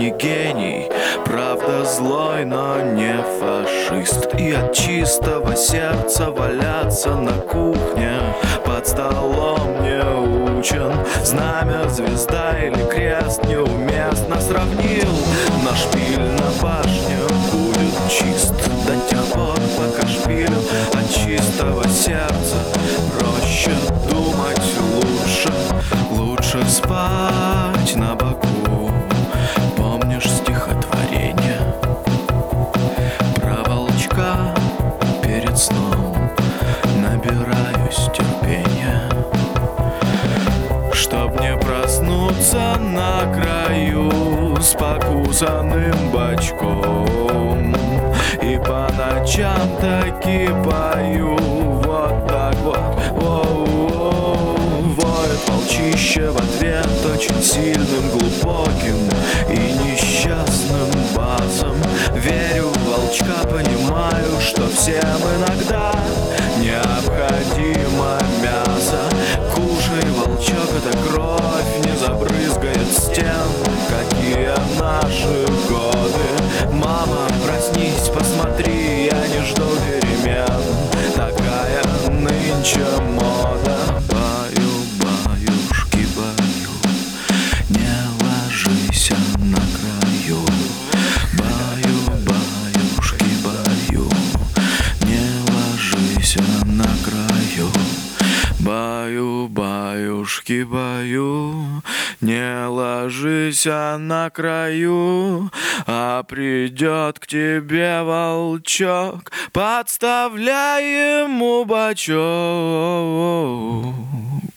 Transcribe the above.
не гений, правда злой, но не фашист. И от чистого сердца валяться на кухне под столом не учен. Знамя, звезда или крест неуместно сравнил. На шпиль на башне будет чист до тех пор, пока шпиль от чистого сердца. Проще думать лучше, лучше спать на боку. Помнишь стихотворение про волчка? Перед сном набираюсь терпения, чтоб не проснуться на краю с покусанным бочком. И по ночам таки пою вот так вот. Воет волчище в ответ очень сильным, глубоким и несчастным басом. Верю в волчка, понимаю, что всем иногда необходимо мясо. Кушай, волчок, это кровь не забрызгает стен. Какие наши годы. Мама, проснись, посмотри, я не жду перемен. Такая нынче мода. Баю, баюшки, баю, не ложись на краю. Баю, баюшки, баю, не ложись на краю. Баю, баюшки, баю, не ложись на краю. А придет к тебе волчок, подставляй ему бочок.